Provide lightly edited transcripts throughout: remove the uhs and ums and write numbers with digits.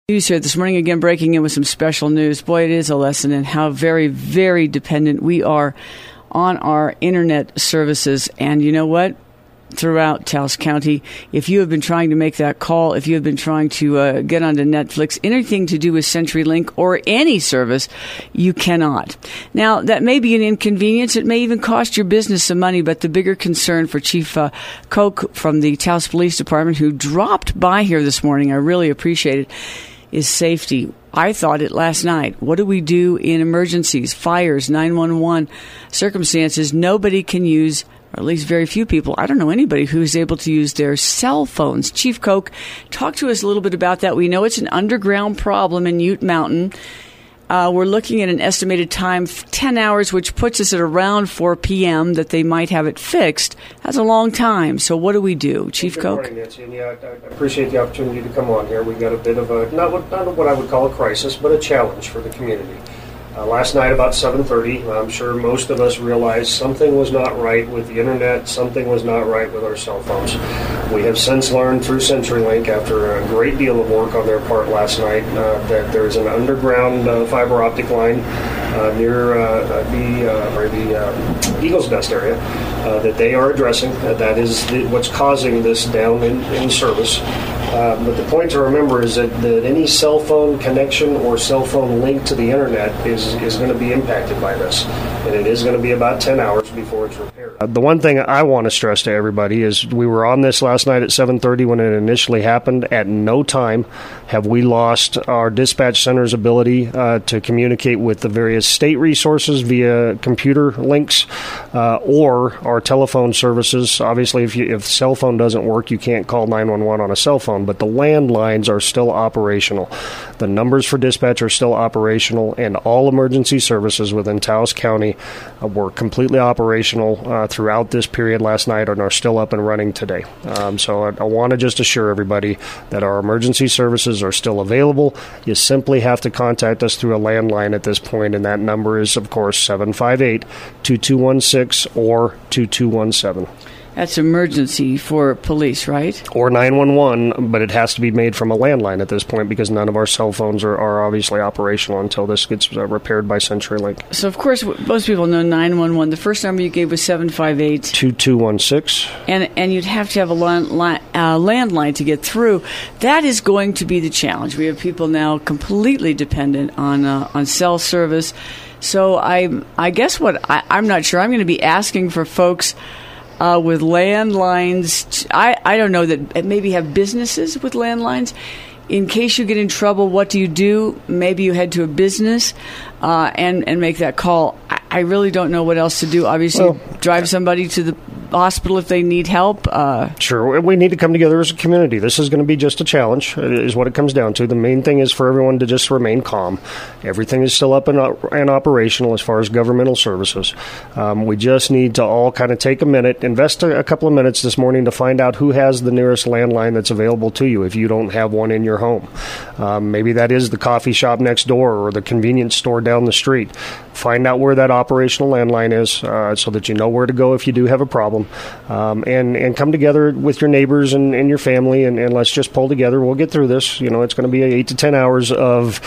News here this morning, again breaking in with some special news. Boy, it is a lesson in how very, very dependent we are on our internet services. And you know what? Throughout Taos County, if you have been trying to make that call, if you have been trying to get onto Netflix, anything to do with CenturyLink or any service, you cannot. Now, that may be an inconvenience. It may even cost your business some money, but the bigger concern for Chief Koch from the Taos Police Department, who dropped by here this morning, I really appreciate it, is safety. I thought it last night. What do we do in emergencies, fires, 911 circumstances? Nobody can use, or at least very few people, I don't know anybody who's able to use their cell phones. Chief Koch, talk to us a little bit about that. We know it's an underground problem in Ute Mountain. We're looking at an estimated time, 10 hours, which puts us at around 4 p.m. that they might have it fixed. That's a long time. So what do we do, Chief Koch? Good morning, Nancy. And I appreciate the opportunity to come on here. We've got a bit of a, not what I would call a crisis, but a challenge for the community. Last night about 7:30, I'm sure most of us realized something was not right with the internet, something was not right with our cell phones. We have since learned through CenturyLink, after a great deal of work on their part last night, that there's an underground fiber optic line near the Eagles Nest area that they are addressing. That is what's causing this down in service. But the point to remember is that any cell phone connection or cell phone link to the internet is going to be impacted by this. And it is going to be about 10 hours before it's repaired. The one thing I want to stress to everybody is we were on this last night at 7:30 when it initially happened. At no time have we lost our dispatch center's ability to communicate with the various state resources via computer links or our telephone services. Obviously, if cell phone doesn't work, you can't call 911 on a cell phone, but the landlines are still operational. The numbers for dispatch are still operational, and all emergency services within Taos County were completely operational throughout this period last night and are still up and running today. So I want to just assure everybody that our emergency services are still available. You simply have to contact us through a landline at this point, and that number is, of course, 758-2216 or 2217. That's emergency for police, right? Or 911, but it has to be made from a landline at this point because none of our cell phones are obviously operational until this gets repaired by CenturyLink. So, of course, most people know 911. The first number you gave was 758-2216. And you'd have to have a landline to get through. That is going to be the challenge. We have people now completely dependent on cell service. So I guess I'm not sure. I'm going to be asking for folks with landlines. I don't know, that maybe have businesses with landlines. In case you get in trouble, what do you do? Maybe you head to a business and make that call. I really don't know what else to do. Obviously, drive somebody to the hospital if they need help. Sure. We need to come together as a community. This is going to be just a challenge, is what it comes down to. The main thing is for everyone to just remain calm. Everything is still up and operational as far as governmental services. We just need to all kind of take a minute, invest a couple of minutes this morning to find out who has the nearest landline that's available to you if you don't have one in your home. Maybe that is the coffee shop next door or the convenience store down the street. Find out where that operational landline is so that you know where to go if you do have a problem. And come together with your neighbors and your family, and let's just pull together. We'll get through this. You know, it's going to be 8 to 10 hours of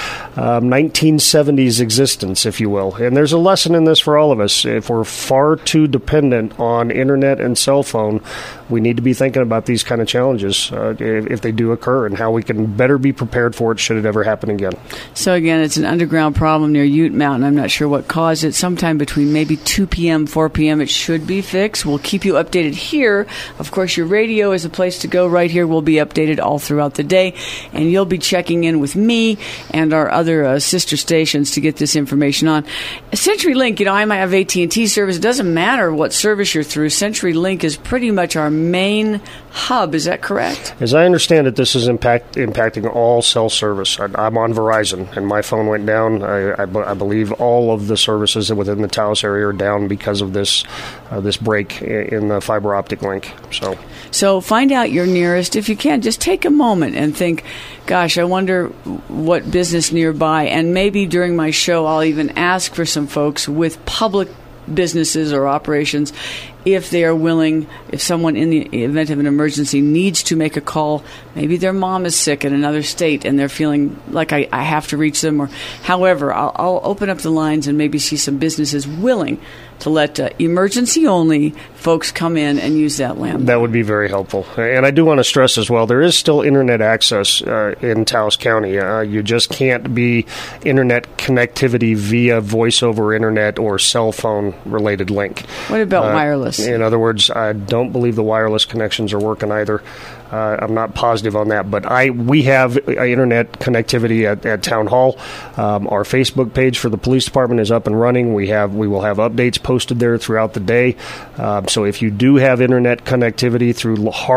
1970s existence, if you will. And there's a lesson in this for all of us. If we're far too dependent on internet and cell phone, we need to be thinking about these kind of challenges if they do occur and how we can better be prepared for it should it ever happen again. So, again, it's an underground problem near Ute Mountain. I'm not sure what caused it. Sometime between maybe 2 p.m., 4 p.m., it should be fixed. We'll keep you updated here. Of course, your radio is a place to go right here. We'll be updated all throughout the day, and you'll be checking in with me and our other sister stations to get this information on. CenturyLink, you know, I might have AT&T service. It doesn't matter what service you're through. CenturyLink is pretty much our main hub. Is that correct? As I understand it, this is impacting all cell service. I'm on Verizon, and my phone went down. I believe all of the services within the Taos area are down because of this break in the fiber optic link. So find out your nearest. If you can, just take a moment and think, gosh, I wonder what business nearby. And maybe during my show, I'll even ask for some folks with public businesses or operations if they are willing, if someone in the event of an emergency needs to make a call, maybe their mom is sick in another state and they're feeling like I have to reach them, or however, I'll open up the lines and maybe see some businesses willing to let emergency-only folks come in and use that landline. That would be very helpful. And I do want to stress as well, there is still internet access in Taos County. You just can't be internet connectivity via voice over internet or cell phone-related link. What about wireless? In other words, I don't believe the wireless connections are working either. I'm not positive on that, but we have internet connectivity at Town Hall. Our Facebook page for the police department is up and running. We will have updates posted there throughout the day. So if you do have internet connectivity through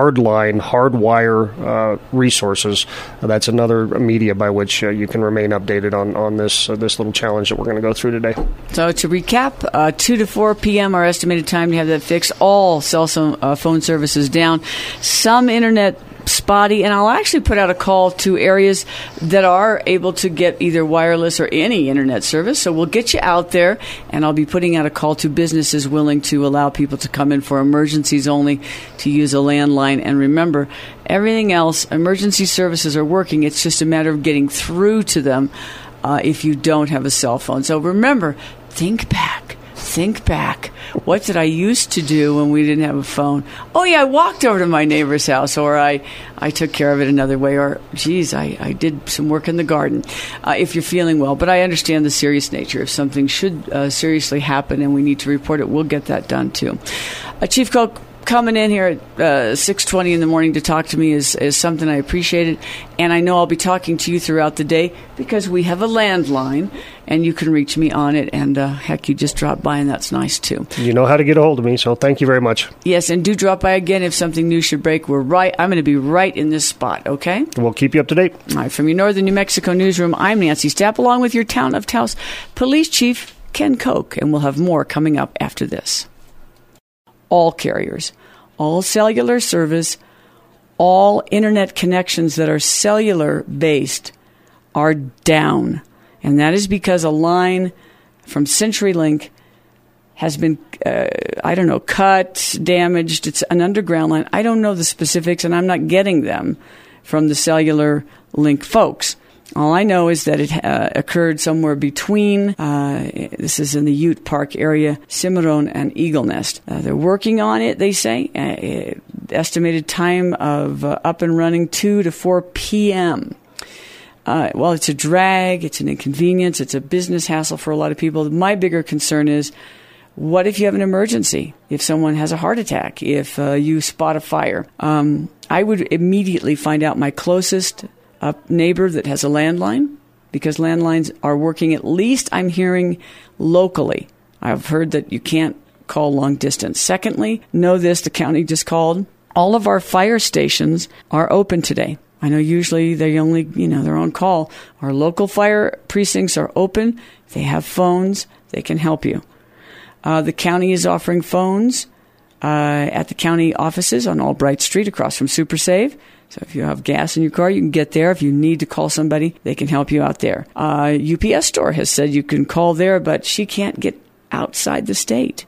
hardwire resources, that's another media by which you can remain updated on this little challenge that we're going to go through today. So to recap, 2 to 4 p.m. our estimated time to have that fixed. All cell phone services down. Some internet spotty, and I'll actually put out a call to areas that are able to get either wireless or any internet service. So we'll get you out there, and I'll be putting out a call to businesses willing to allow people to come in for emergencies only to use a landline. And remember, everything else, emergency services are working. It's just a matter of getting through to them if you don't have a cell phone. So remember, think back. What did I used to do when we didn't have a phone? Oh, yeah, I walked over to my neighbor's house, or I took care of it another way, or, geez, I did some work in the garden, if you're feeling well. But I understand the serious nature. If something should seriously happen and we need to report it, we'll get that done, too. Chief Koch, coming in here at 6:20 in the morning to talk to me is something I appreciated, and I know I'll be talking to you throughout the day because we have a landline, and you can reach me on it, and heck, you just dropped by, and that's nice, too. You know how to get a hold of me, so thank you very much. Yes, and do drop by again if something new should break. I'm going to be right in this spot, okay? We'll keep you up to date. All right, from your Northern New Mexico newsroom, I'm Nancy Stapp, along with your Town of Taos Police Chief Ken Koch, and we'll have more coming up after this. All carriers, all cellular service, all internet connections that are cellular-based are down. And that is because a line from CenturyLink has been, cut, damaged. It's an underground line. I don't know the specifics, and I'm not getting them from the cellular link folks. All I know is that it occurred somewhere between, this is in the Ute Park area, Cimarron and Eagle Nest. They're working on it, they say. Estimated time of up and running 2 to 4 p.m. Well, it's a drag, it's an inconvenience, it's a business hassle for a lot of people. My bigger concern is, what if you have an emergency? If someone has a heart attack? If you spot a fire? I would immediately find out my closest neighbor that has a landline, because landlines are working, at least I'm hearing locally. I've heard that you can't call long distance. Secondly, know this, the county just called. All of our fire stations are open today. I know usually they only, they're on call. Our local fire precincts are open. They have phones. They can help you. The county is offering phones at the county offices on Albright Street across from Super Save. So if you have gas in your car, you can get there. If you need to call somebody, they can help you out there. UPS store has said you can call there, but she can't get outside the state.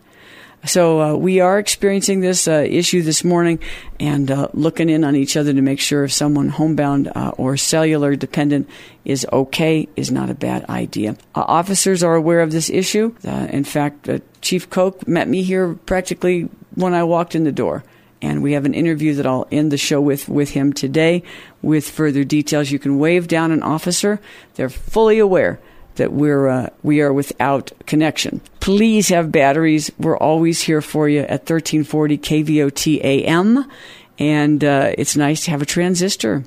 So we are experiencing this issue this morning and looking in on each other to make sure if someone homebound or cellular dependent is okay is not a bad idea. Officers are aware of this issue. In fact, Chief Koch met me here practically when I walked in the door. And we have an interview that I'll end the show with him today with further details. You can wave down an officer. They're fully aware that we are without connection. Please have batteries. We're always here for you at 1340 KVOT AM. And it's nice to have a transistor,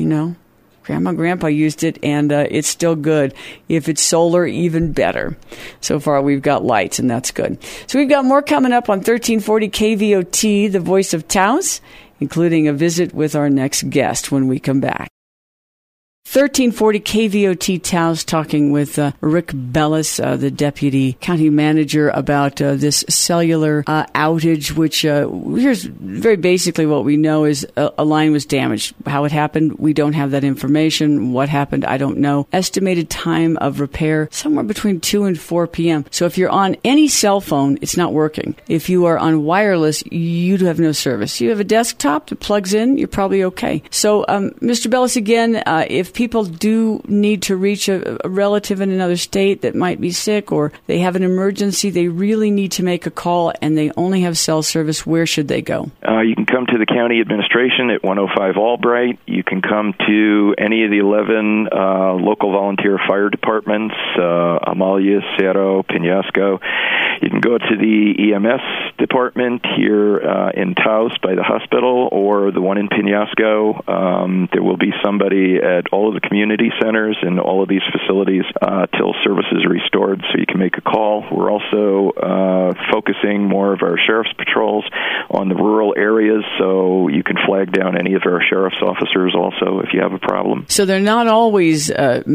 Grandma and Grandpa used it, and it's still good. If it's solar, even better. So far, we've got lights, and that's good. So we've got more coming up on 1340 KVOT, the voice of Taos, including a visit with our next guest when we come back. 1340 KVOT Taos, talking with Rick Bellis, the deputy county manager, about this cellular outage, which here's very basically what we know is a line was damaged. How it happened, we don't have that information. What happened, I don't know. Estimated time of repair, somewhere between 2 and 4 p.m. So if you're on any cell phone, it's not working. If you are on wireless, you have no service. You have a desktop that plugs in, you're probably okay. So, Mr. Bellis, again, if people do need to reach a relative in another state that might be sick or they have an emergency, they really need to make a call and they only have cell service, where should they go? You can come to the county administration at 105 Albright. You can come to any of the 11 local volunteer fire departments, Amalia, Cerro, Penasco. You can go to the EMS department here in Taos by the hospital or the one in Penasco. There will be somebody at all of the community centers in all of these facilities till service is restored, so you can make a call. We're also focusing more of our sheriff's patrols on the rural areas, so you can flag down any of our sheriff's officers also if you have a problem. So they're not always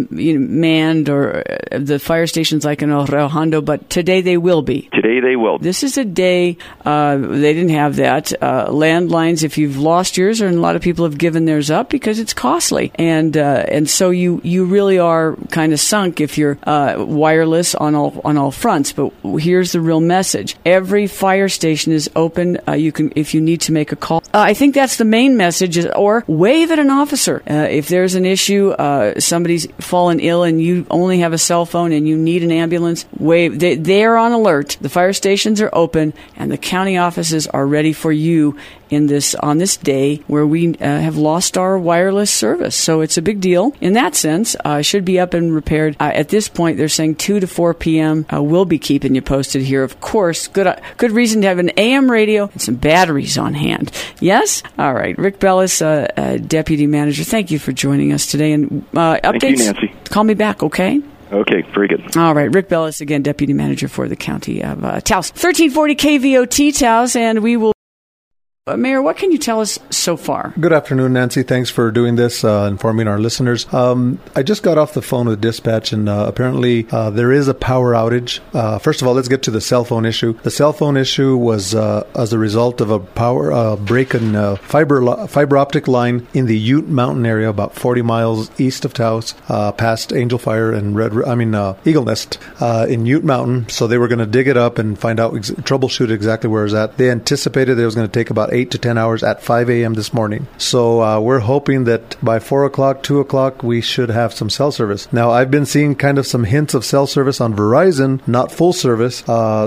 manned or the fire stations like in El Rio Hondo, but today they will be. Today they will. This is a day they didn't have that. Landlines, if you've lost yours, and a lot of people have given theirs up because it's costly. And so you really are kind of sunk if you're wireless on all fronts. But here's the real message: every fire station is open. You can, if you need to make a call. I think that's the main message. Or wave at an officer if there's an issue. Somebody's fallen ill and you only have a cell phone and you need an ambulance. Wave. They are on alert. The fire stations are open and the county offices are ready for you on this day where we have lost our wireless service. So it's a big deal in that sense. Should be up and repaired. At this point, they're saying 2 to 4 p.m. We'll be keeping you posted here. Of course, good reason to have an AM radio and some batteries on hand. Yes? All right. Rick Bellis, Deputy Manager, thank you for joining us today. And updates, thank you, Nancy. Call me back, okay? Okay, very good. All right, Rick Bellis, again, Deputy Manager for the County of Taos. 1340 KVOT Taos, and we will... Mayor, what can you tell us so far? Good afternoon, Nancy. Thanks for doing this, informing our listeners. I just got off the phone with dispatch, and apparently there is a power outage. First of all, let's get to the cell phone issue. The cell phone issue was as a result of a power break in fiber optic line in the Ute Mountain area, about 40 miles east of Taos, past Angel Fire and Eagle Nest in Ute Mountain. So they were going to dig it up and find out, troubleshoot exactly where it was at. They anticipated it was going to take about 8 to 10 hours at 5 a.m. this morning. So we're hoping that by 4 o'clock, 2 o'clock, we should have some cell service. Now, I've been seeing kind of some hints of cell service on Verizon, not full service.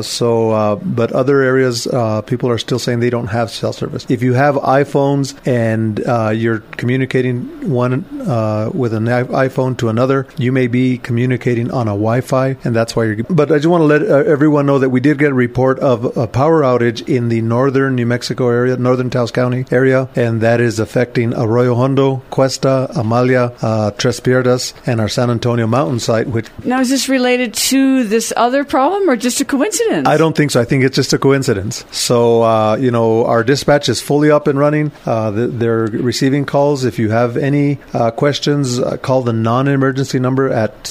But other areas, people are still saying they don't have cell service. If you have iPhones and you're communicating one with an iPhone to another, you may be communicating on a Wi-Fi, and that's why you're... But I just want to let everyone know that we did get a report of a power outage in the northern New Mexico area, northern Taos County area, and that is affecting Arroyo Hondo, Cuesta, Amalia, Tres Piedras, and our San Antonio mountain site. Now, is this related to this other problem or just a coincidence? I don't think so. I think it's just a coincidence. So, our dispatch is fully up and running. They're receiving calls. If you have any questions, call the non-emergency number at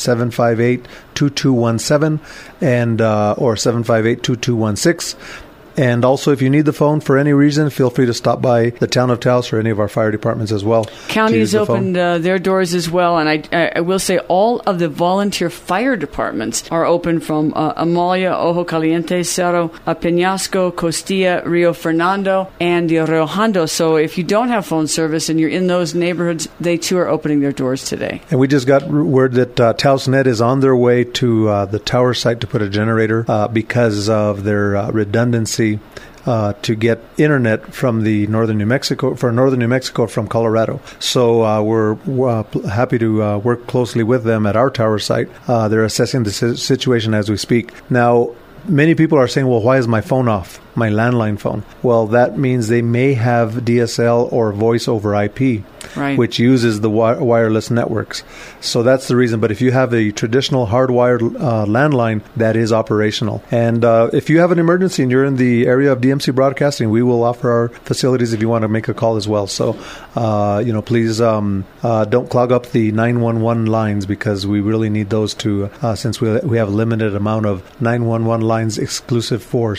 758-2217 and or 758-2216. And also, if you need the phone for any reason, feel free to stop by the town of Taos or any of our fire departments as well. County's opened their doors as well. And I will say all of the volunteer fire departments are open from Amalia, Ojo Caliente, Cerro, Penasco, Costilla, Rio Fernando, and the Rio Hondo. So if you don't have phone service and you're in those neighborhoods, they too are opening their doors today. And we just got word that TaosNet is on their way to the tower site to put a generator because of their redundancy to get internet from northern New Mexico from Colorado. So we're happy to work closely with them at our tower site. They're assessing the situation as we speak. Now, many people are saying, well, why is my phone off? my landline phone. Well, that means they may have DSL or voice over IP, right, which uses the wireless networks. So that's the reason. But if you have a traditional hardwired landline, that is operational. And if you have an emergency and you're in the area of DMC Broadcasting, we will offer our facilities if you want to make a call as well. So, please don't clog up the 911 lines, because we really need those to, since we have a limited amount of 911 lines exclusive for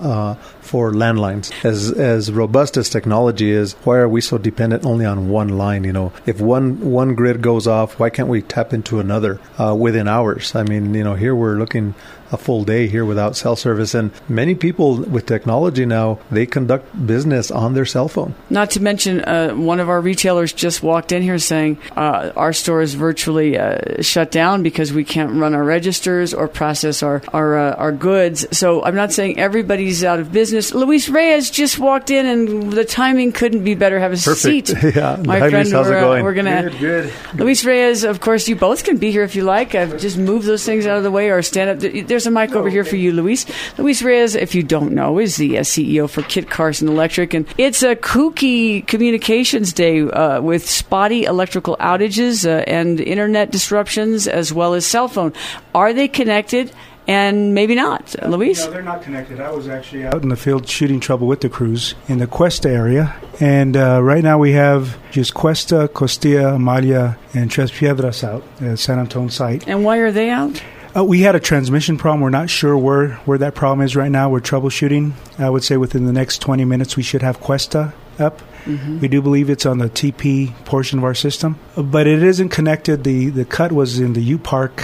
for landlines. As robust as technology is, why are we so dependent only on one line? If one grid goes off, why can't we tap into another within hours? I mean, here we're looking a full day here without cell service. And many people with technology now, they conduct business on their cell phone. Not to mention, one of our retailers just walked in here saying our store is virtually shut down because we can't run our registers or process our goods. So I'm not saying everybody's out of business. Luis Reyes just walked in, and the timing couldn't be better. Have a Perfect. seat. Yeah. My Hi, friend, Luis, how's it going? We're going to... Good. Luis Reyes, of course, you both can be here if you like. Just move those things out of the way or stand up. There's a mic over here for you, Luis. Luis Reyes, if you don't know, is the CEO for Kit Carson Electric. And it's a kooky communications day with spotty electrical outages and internet disruptions, as well as cell phone. Are they connected? And maybe not. Luis? No, they're not connected. I was actually out in the field shooting trouble with the crews in the Cuesta area. And right now we have just Cuesta, Costilla, Amalia, and Tres Piedras out at San Antonio site. And why are they out? We had a transmission problem. We're not sure where that problem is right now. We're troubleshooting. I would say within the next 20 minutes we should have Cuesta up. Mm-hmm. We do believe it's on the TP portion of our system, but it isn't connected. The cut was in the Ute Park,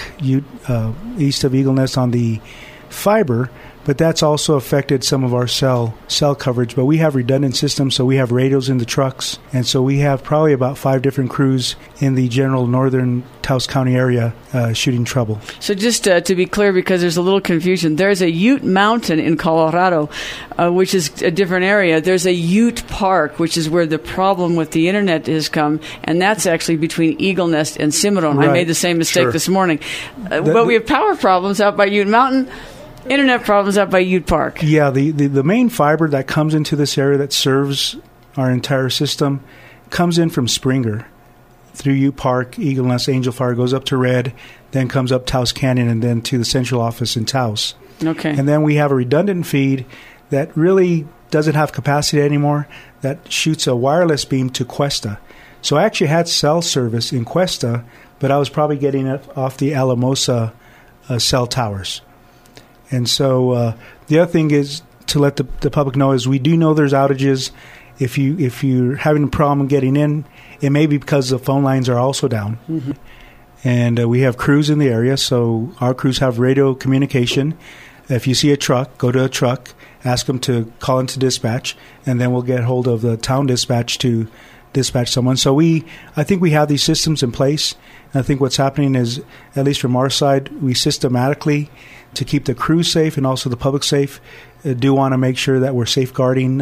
east of Eagle Nest on the fiber, but that's also affected some of our cell coverage. But we have redundant systems, so we have radios in the trucks, and so we have probably about 5 different crews in the general northern Taos County area shooting trouble. So just to be clear, because there's a little confusion, there's a Ute Mountain in Colorado, which is a different area. There's a Ute Park, which is where the problem with the internet has come, and that's actually between Eagle Nest and Cimarron. Right. I made the same mistake this morning. But we have power problems out by Ute Mountain. Internet problems out by Ute Park. Yeah, the main fiber that comes into this area that serves our entire system comes in from Springer through Ute Park, Eagle Nest, Angel Fire, goes up to Red, then comes up Taos Canyon, and then to the central office in Taos. Okay. And then we have a redundant feed that really doesn't have capacity anymore that shoots a wireless beam to Cuesta. So I actually had cell service in Cuesta, but I was probably getting it off the Alamosa cell towers. And so the other thing is to let the public know is we do know there's outages. If you're having a problem getting in, it may be because the phone lines are also down. Mm-hmm. And we have crews in the area, so our crews have radio communication. If you see a truck, go to a truck, ask them to call into dispatch, and then we'll get hold of the town dispatch to dispatch someone. So I think we have these systems in place. And I think what's happening is, at least from our side, we systematically, to keep the crew safe and also the public safe, do want to make sure that we're safeguarding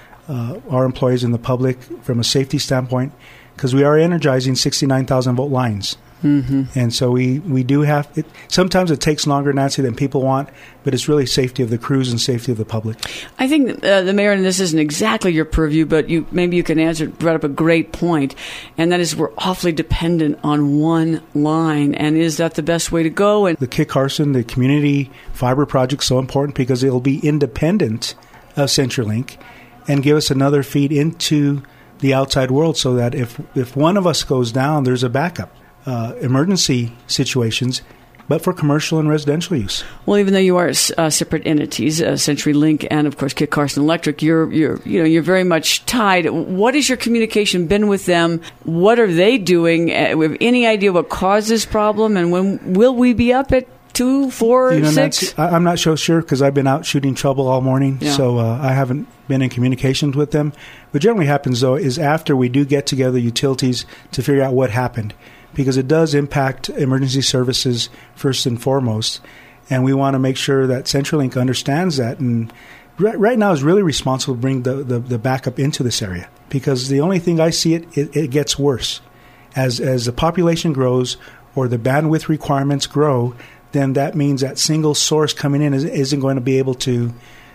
our employees and the public from a safety standpoint, because we are energizing 69,000-volt lines. Mm-hmm. And so we do have it. Sometimes it takes longer, Nancy, than people want, but it's really safety of the crews and safety of the public. I think the mayor, and this isn't exactly your purview, but maybe you can brought up a great point, and that is we're awfully dependent on one line, and is that the best way to go? And the Kit Carson, the community fiber project, is so important because it will be independent of CenturyLink and give us another feed into the outside world, so that if one of us goes down, there's a backup. Emergency situations, but for commercial and residential use. Well, even though you are separate entities, CenturyLink and of course Kit Carson Electric, you're very much tied. What has your communication been with them? What are they doing? We have any idea what caused this problem, and when will we be up at 2, 4, 6? I'm not so sure because I've been out shooting trouble all morning, so I haven't been in communications with them. What generally happens, though, is after we do get together utilities to figure out what happened, because it does impact emergency services first and foremost, and we want to make sure that CenturyLink understands that, and right now is really responsible to bring the backup into this area, because the only thing I see it gets worse. As the population grows or the bandwidth requirements grow, then that means that single source coming in isn't going to be able to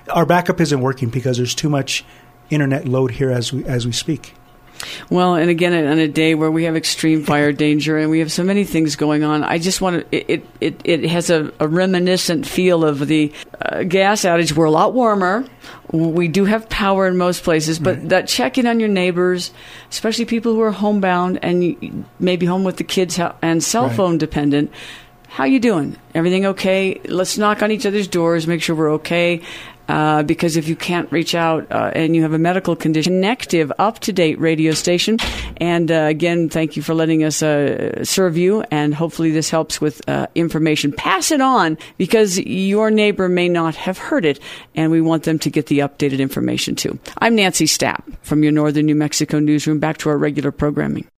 our backup isn't working because there's too much internet load here as we speak. Well, and again, on a day where we have extreme fire danger and we have so many things going on, I just want to, it has a reminiscent feel of the gas outage. We're a lot warmer. We do have power in most places, but that check in on your neighbors, especially people who are homebound and maybe home with the kids and cell phone dependent. How you doing? Everything okay? Let's knock on each other's doors, make sure we're okay. Because if you can't reach out and you have a medical condition, connective, up-to-date radio station. And again, thank you for letting us serve you, and hopefully this helps with information. Pass it on, because your neighbor may not have heard it, and we want them to get the updated information too. I'm Nancy Stapp from your Northern New Mexico newsroom. Back to our regular programming.